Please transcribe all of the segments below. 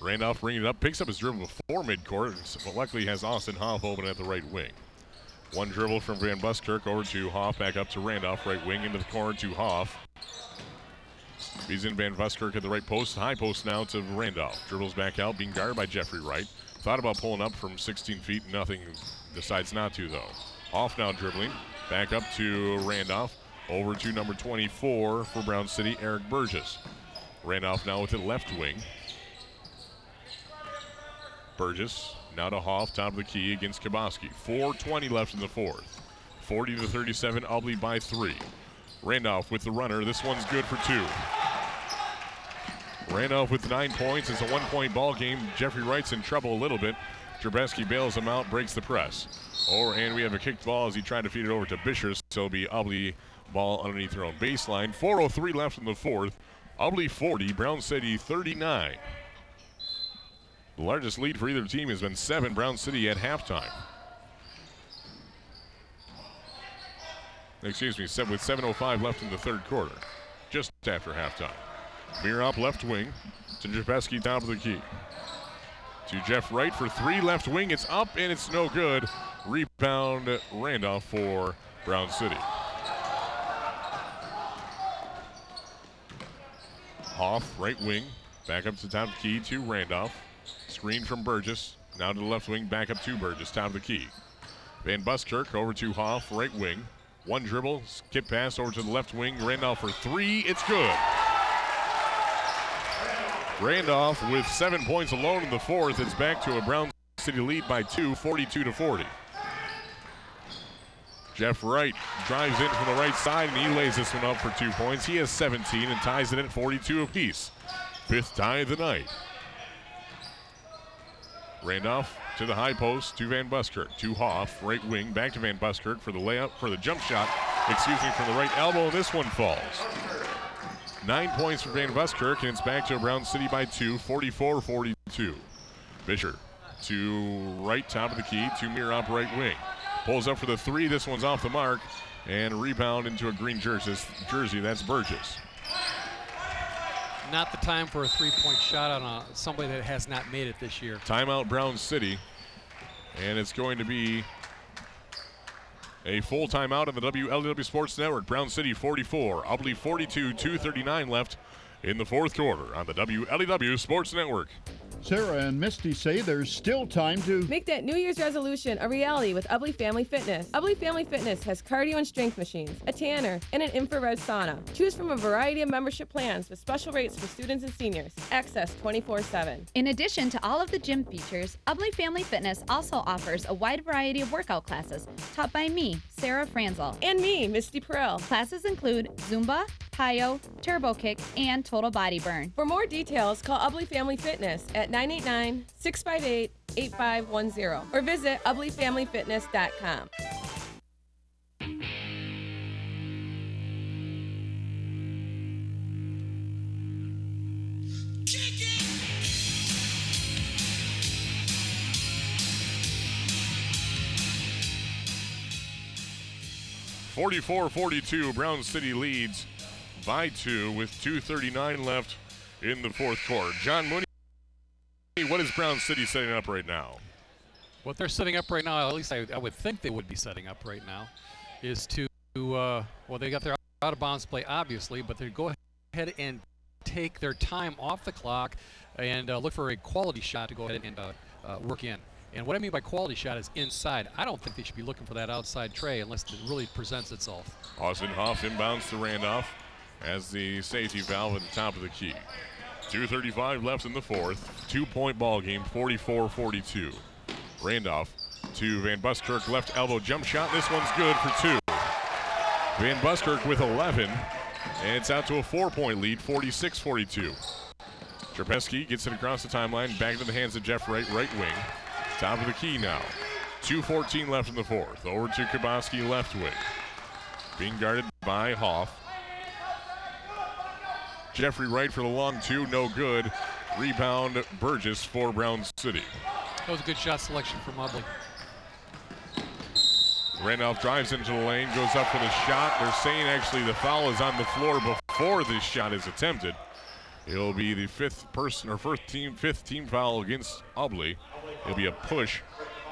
Randolph bringing it up, picks up his dribble before midcourt, but luckily has Austin Hoff open at the right wing. One dribble from Van Buskirk over to Hoff, back up to Randolph, right wing into the corner to Hoff. He's in Van Buskirk at the right post, high post now to Randolph. Dribbles back out, being guarded by Jeffrey Wright. Thought about pulling up from 16 feet, nothing, decides not to though. Hoff now dribbling, back up to Randolph, over to number 24 for Brown City, Eric Burgess. Randolph now with the left wing. Burgess now to Hoff, top of the key against Kaboski. 4:20 left in the fourth. 40-37, Ubly by 3. Randolph with the runner. This one's good for 2. Randolph with 9 points. It's a 1-point ball game. Jeffrey Wright's in trouble a little bit. Drabesky bails him out, breaks the press. And we have a kicked ball as he tried to feed it over to Bishers. So it'll be Ubly ball underneath their own baseline. 4:03 left in the fourth. Ubly 40, Brown City 39. The largest lead for either team has been 7, Brown City at halftime. Excuse me, with 7:05 left in the third quarter, just after halftime. Mirop left wing to Drabesky, top of the key. To Jeff Wright for 3, left wing, it's up and it's no good. Rebound Randolph for Brown City. Hoff, right wing, back up to the top of the key to Randolph. Screen from Burgess, now to the left wing, back up to Burgess, top of the key. Van Buskirk over to Hoff, right wing. One dribble, skip pass over to the left wing. Randolph for 3, it's good. Randolph with 7 points alone in the fourth. It's back to a Brown City lead by 2, 42-40. Jeff Wright drives in from the right side, and he lays this one up for 2 points. He has 17 and ties it at 42 apiece. 5th tie of the night. Randolph to the high post to Van Buskirk, to Hoff, right wing, back to Van Buskirk for the layup, for the jump shot, from the right elbow, and this one falls. 9 points for Van Buskirk, and it's back to Brown City by 2, 44-42. Fisher to right, top of the key, to Mirop, right wing. Pulls up for the 3, this one's off the mark, and rebound into a green jersey, that's Burgess. Not the time for a three-point shot on somebody that has not made it this year. Timeout Brown City, and it's going to be a full timeout on the WLEW Sports Network. Brown City 44, Ubly 42, 2:39 left in the fourth quarter on the WLEW Sports Network. Sarah and Misty say there's still time to make that New Year's resolution a reality with Ubly Family Fitness. Ubly Family Fitness has cardio and strength machines, a tanner, and an infrared sauna. Choose from a variety of membership plans with special rates for students and seniors. Access 24/7. In addition to all of the gym features, Ubly Family Fitness also offers a wide variety of workout classes taught by me, Sarah Franzel. And me, Misty Perel. Classes include Zumba, Plyo, Turbo Kick, and Total Body Burn. For more details, call Ubly Family Fitness at 989-658-8510 or visit ublyfamilyfitness.com. (44-42), Brown City leads by 2 with 2:39 left in the fourth quarter. John Mooney, what is Brown City setting up right now? What they're setting up right now, at least I would think they would be setting up right now, is to, well, they got their out-of-bounds play, obviously, but they go ahead and take their time off the clock and look for a quality shot to go ahead and work in. And what I mean by quality shot is inside. I don't think they should be looking for that outside tray unless it really presents itself. Austin Hoff inbounds to Randolph as the safety valve at the top of the key. 2:35 left in the fourth. 2-point ball game, 44-42. Randolph to Van Buskirk, left elbow jump shot. This one's good for 2. Van Buskirk with 11, and it's out to a 4-point lead, 46-42. Trapesky gets it across the timeline, back into the hands of Jeff Wright, right wing. Top of the key now. 2:14 left in the fourth. Over to Kaboski, left wing. Being guarded by Hoff. Jeffrey Wright for the long 2, no good. Rebound Burgess for Brown City. That was a good shot selection from Ubly. Randolph drives into the lane, goes up for the shot. They're saying actually the foul is on the floor before this shot is attempted. It'll be the fifth team foul against Ubly. It'll be a push.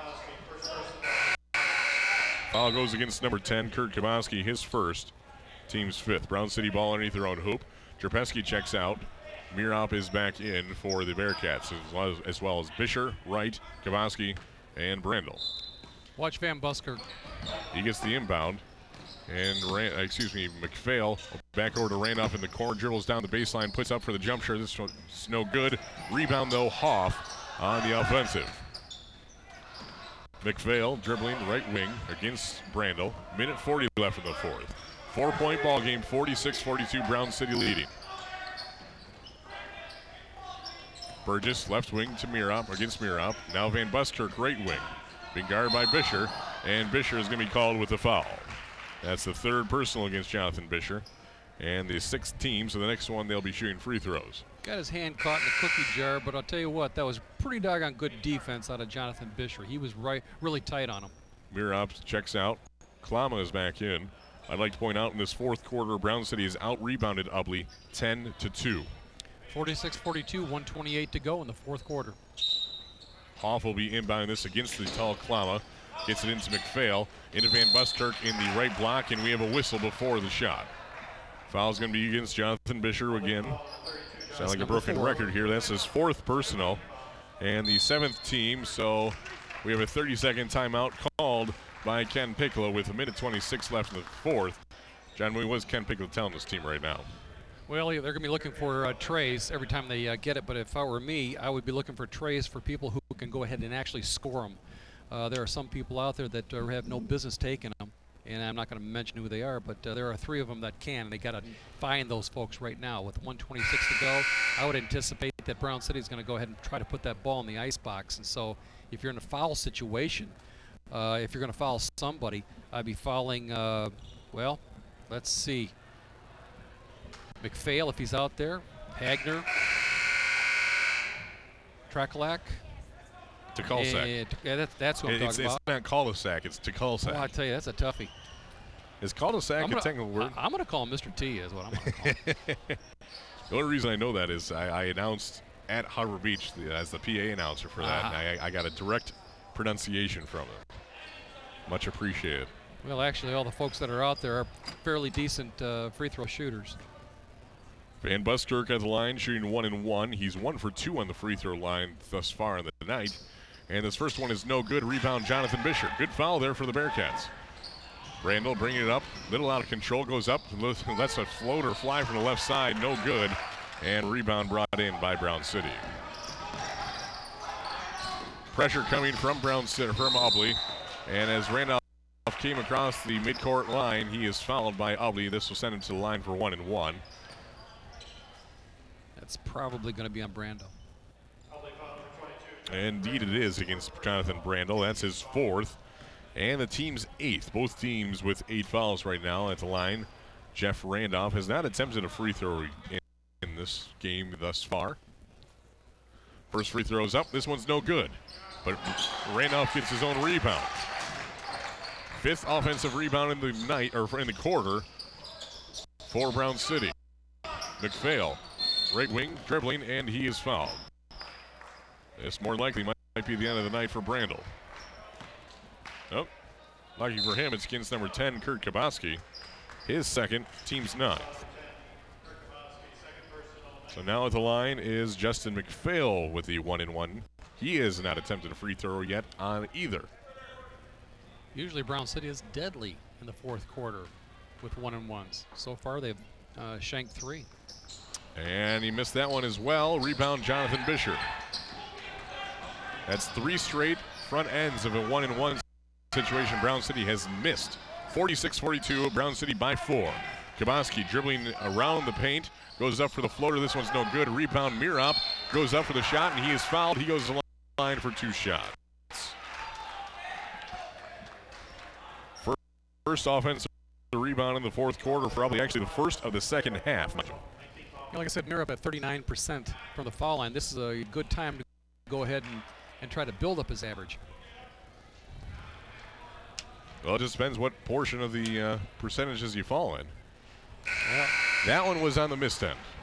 Foul goes against number 10, Kurt Kaboski, his first, team's fifth. Brown City ball underneath their own hoop. Jerpeski checks out. Mirop is back in for the Bearcats, as well as Bisher, Wright, Kaboski, and Brandel. Watch Van Buskirk. He gets the inbound. And McPhail back over to Randolph in the corner, dribbles down the baseline, puts up for the jump shot. This one's no good. Rebound though, Hoff on the offensive. McPhail dribbling right wing against Brandel. Minute 40 left in the fourth. 4-point ball game, 46-42, Brown City leading. Burgess left wing to Mirop against Mirop. Now Van Buskirk right wing. Being guarded by Bisher, and Bisher is going to be called with a foul. That's the third personal against Jonathan Bisher. And the sixth team, so the next one they'll be shooting free throws. Got his hand caught in the cookie jar, but I'll tell you what, that was pretty doggone good defense out of Jonathan Bisher. He was really tight on him. Mirop checks out. Klama is back in. I'd like to point out in this fourth quarter, Brown City has out-rebounded Ubly 10-2. 46-42, 128 to go in the fourth quarter. Hoff will be inbounding this against the tall Klama. Gets it into McPhail, into Van Buskirk in the right block, and we have a whistle before the shot. Foul's going to be against Jonathan Bisher again. Sound like a broken record here. That's his fourth personal and the seventh team, so we have a 30-second timeout called by Ken Piccolo with a minute 26 left in the fourth. John, what's Ken Piccolo telling this team right now? Well, they're going to be looking for trays every time they get it, but if I were me, I would be looking for trays for people who can go ahead and actually score them. There are some people out there that have no business taking them, and I'm not going to mention who they are, but there are three of them that can, and they got to find those folks right now. With 126 to go, I would anticipate that Brown City is going to go ahead and try to put that ball in the ice box. And so if you're in a foul situation, if you're going to foul somebody, I'd be fouling, well, let's see. McPhail, if he's out there. Hagner. Trakalak. Tukulsak. Yeah, that's what I'm talking about. It's not Cul-de-sac, it's Tukulsak. Oh, I tell you, that's a toughie. Is cul-de-sac a technical word? I'm going to call him Mr. T is what I'm going to call him. The only reason I know that is I announced at Harbor Beach as the PA announcer for that, and I got a direct pronunciation from it. Much appreciated. Well, actually, all the folks that are out there are fairly decent free throw shooters. Van Buskirk at the line, shooting 1 and 1. He's 1 for 2 on the free throw line thus far in the night. And this first one is no good. Rebound, Jonathan Bisher. Good foul there for the Bearcats. Brandel bringing it up. Little out of control. Goes up. Lets a floater fly from the left side. No good. And rebound brought in by Brown City. Pressure coming from Brown City, from Ubly. And as Randolph came across the midcourt line, he is fouled by Ubly. This will send him to the line for 1 and 1. That's probably going to be on Brandel. Indeed it is against Jonathan Brandel. That's his fourth and the team's eighth. Both teams with 8 fouls right now at the line. Jeff Randolph has not attempted a free throw in this game thus far. First free throw is up. This one's no good. But Randolph gets his own rebound. Fifth offensive rebound in the night, or in the quarter, for Brown City. McPhail, right wing, dribbling, and he is fouled. This more likely might be the end of the night for Brandel. Nope. Lucky for him, it's against number 10, Kurt Kaboski. His second, team's ninth. So now at the line is Justin McPhail with the 1 and 1. He has not attempted a free throw yet on either. Usually Brown City is deadly in the fourth quarter with 1 and 1s. So far they've shanked 3. And he missed that one as well. Rebound, Jonathan Bisher. That's 3 straight front ends of a 1 and 1 situation Brown City has missed. 46-42, Brown City by 4. Kaboski dribbling around the paint, goes up for the floater. This one's no good. Rebound, Mirop goes up for the shot, and he is fouled. He goes to the line for 2 shots. First offensive rebound in the fourth quarter, probably actually the first of the second half. Like I said, Mirop at 39% from the foul line. This is a good time to go ahead and try to build up his average. Well, it just depends what portion of the percentages you fall in. Yeah. That one was on the missed end.